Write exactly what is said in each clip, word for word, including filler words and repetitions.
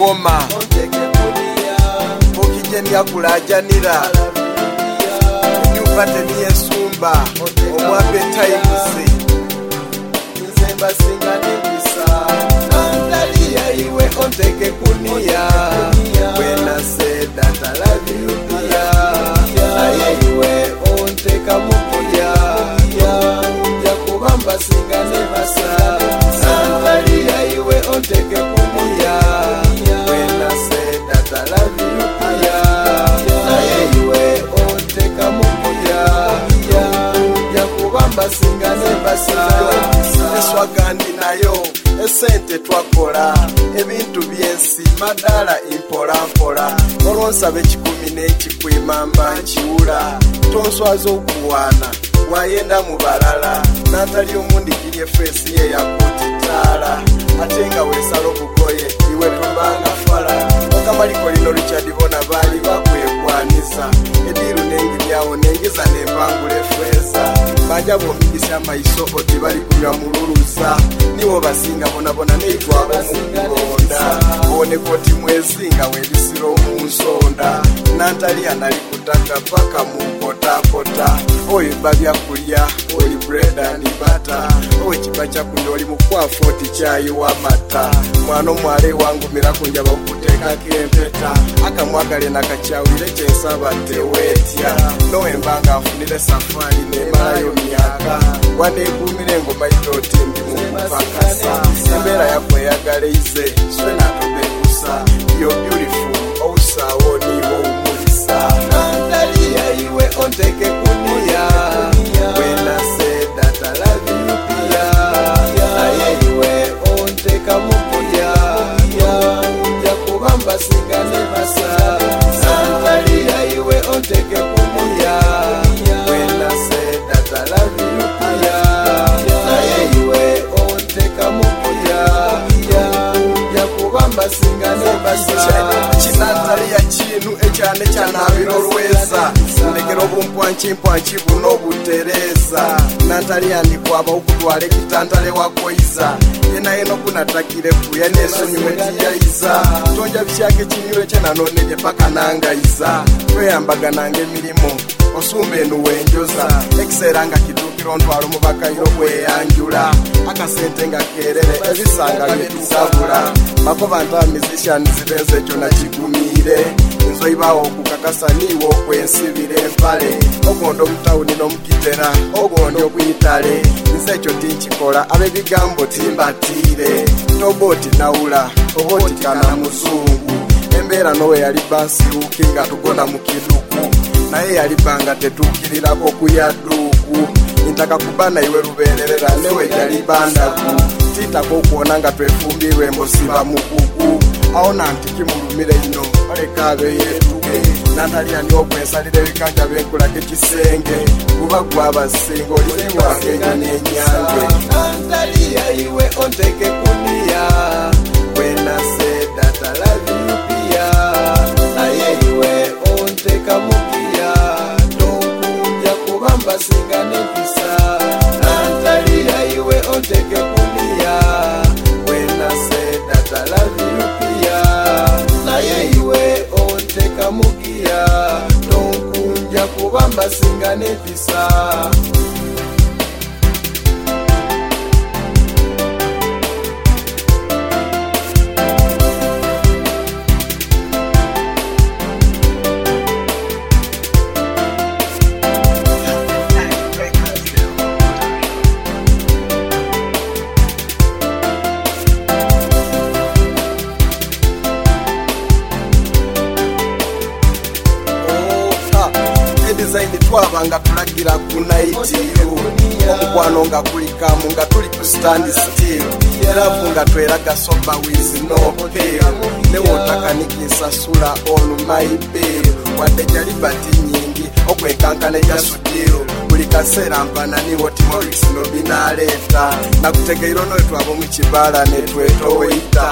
ngoma okijeni akulajanira nyumba teniyesumba omwabe taimuzi nzemba singa nebisa Andalia iwe onteke kunia when I said that I love you pia naye iwe onteka mukia nja kubamba singa nebasa Andalia iwe onteke kunia when I said that I love you pia naye iwe onteka mukia nja kubamba singa nebasa eswagandi nayo esente twakola ebintu byensi madala impola mpola olonsabe kikumi n'ekikwimamba nkiwula tonswaza okuwaana wayenda mu balala natali omundikirye fesi ye yakutitaala ate nga weesala obugoye iwe tobanga fala okamaliko lino Richard Bona baali bakwekwaniza ediiru nengiryawo nengiza nempangula efeeza banja bomigisya amaiso oti bali kunywa mululuza niwo basinga bonabona neitwabo mukulonda bone koti mwezi nga webisiro mu nsonda Natalia nali kutaka paka mukotapota oyo babyakulya oli bread and butter oyo kiba kyakunywa oli mukwafu oti kyayi wamata mwana omwale wangu miraku njaba okuteekako empeta akamwagale nakakyawire kyensaba tewetya nowembanga afunire safari nemalayo myaka waneekuumira engoma itoti ndi mukupakasa embeera yakweyagalaize swenatobekusa yo beautiful ousawo niwo umulisa Andalia iwe onteke kunia when I said that I love you pia naye iwe onteka mukia nja kubamba singa nebasa Andalia iwe onteke kunia when I said that I love you pia naye iwe onteka mukia nja kubamba singa nebasa Natalia chinu echane chanabiro rweza ndekero bumpwanchi mpwanchi buno butereza Natalia ni kwaba ukutwale kitantale wakoiza ena eno kunatakire kuya neso nyumeti yaiza tonja bishake chinyure chena noneje paka nangaiza kweyambaga nange milimo osumbe nuwenjoza ekseranga kidukiro ntwalo mubakairo kweyanjula akasente nga kerere ebisanga byetusabula bako bantu musician zibenze ekyo nakigumire nzo ibawo okukakasa niwo okwensibira empale ogondo mutawuni n'omukitera ogondo okuyitale nze ekyo tinkikola abebigambo timbatire toboti nawula oboti kana muzungu embeera nowe yali bansiruki nga tugona mu kiduku naye yalibanga tetuukirirako kuyaduku ntaka kubana iwe lubererera newe yali bandaku titako okuwona nga twefumbirwe mbosiba mukuku aona nti kimulumire ino olekabe yetuge Natalia ni okwensalira ebikanja byenkulage kisenge kuba gwabasinga oliwange nenyange Natalia iwe onteke kunia when I said that I love you pia naye iwe onteka mukia tokunja kubamba singa nepisa Natalia iwe onteke kunia when I said that I love you pia naye iwe onteka mukia tokunja kubamba singa nepisa design twabanga tulagira ku night omukwano nga kulikamu nga tuli ku stand still era funga tweraga soba with no pay ne wotakanikisa sula on my bill wadde jali bati nyingi okwekankana ya studio buli kaseera mpana ni what Morris no binaleta nakutegeiro no twabo mu kibala ne twetoweita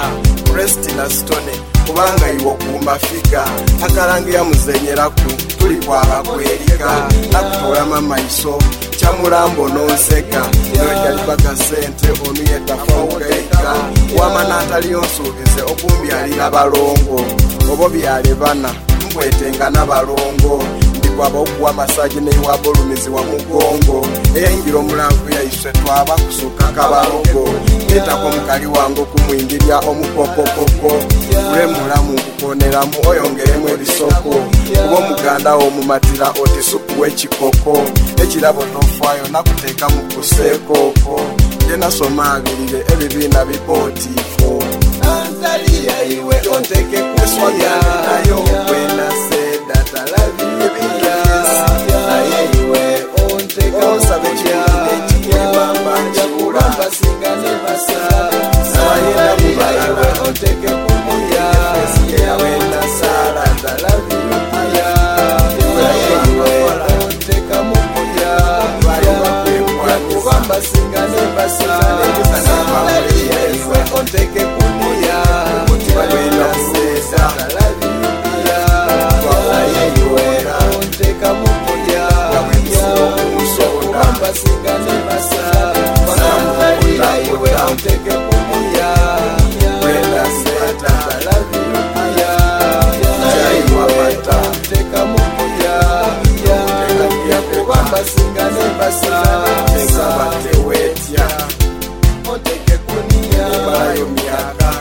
Restina Stone kubanga iwo kumafiga akalange ya muzenyeraku tuli kwaba kwerika nakutola mamaiso chamulambo nonseka yojalibaga sente onu yetafaugaika wamanatali yonsuubize okumbyalira balongo obo byale bana mbwetenga n'abalongo ndikwaba okuwa masaji neiwaba olumizi wa mugongo eyingira omulanvu yaiswe twaba kusuka kabalogo nitako mukali wange okumwingirya omupopopoko kulemulamu nkukoneramu oyongeremu ebisoko kuba omuganda omumatira oti supu w'ekikoko ekirabo tofaayo nakuteeka mu kuseekoko ye nasoma abirire ebibiina bipootiifo Antalia iwe onteke kuswaya nayo kwena seda talabibia naye iwe onteke osabe chikule chikwebamba chakulamba singane basa sayena mubala iwe onteke kumuya ya wena sala talabibia naye iwe onteka mukuya ya kubamba singane basa Antalia iwe onteke kumuya wena sesa talabibia naye iwe onteka mukuya ya kubamba singane basa Antalia iwe onteke kumuya wena sesa talabibia naye iwe onteka mukuya ya kubamba singane basa esabate wetya onteke kuniya bayo miaka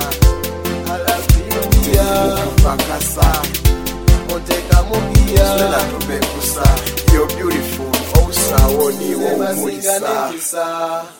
bakasa onteka mugiya swela tubekusa you're beautiful ousawo niwo mulisa